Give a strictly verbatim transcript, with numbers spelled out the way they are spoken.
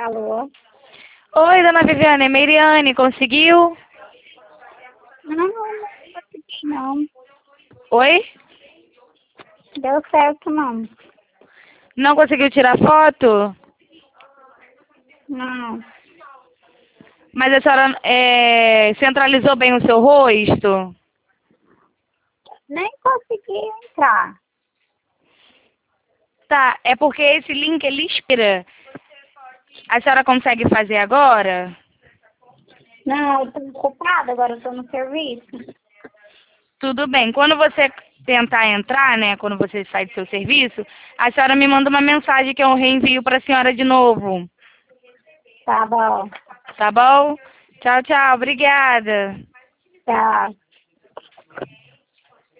Alô? Oi, dona Viviane, é Meiriane, conseguiu? Não, não consegui, não. Oi? Deu certo, não. Não conseguiu tirar foto? Não. Mas a senhora é, centralizou bem o seu rosto? Nem consegui entrar. Tá, é porque esse link ele expira. A senhora consegue fazer agora? Não, eu tô ocupada, agora eu tô no serviço. Tudo bem. Quando você tentar entrar, né, quando você sai do seu serviço, a senhora me manda uma mensagem que eu reenvio para a senhora de novo. Tá bom. Tá bom? Tchau, tchau. Obrigada. Tchau.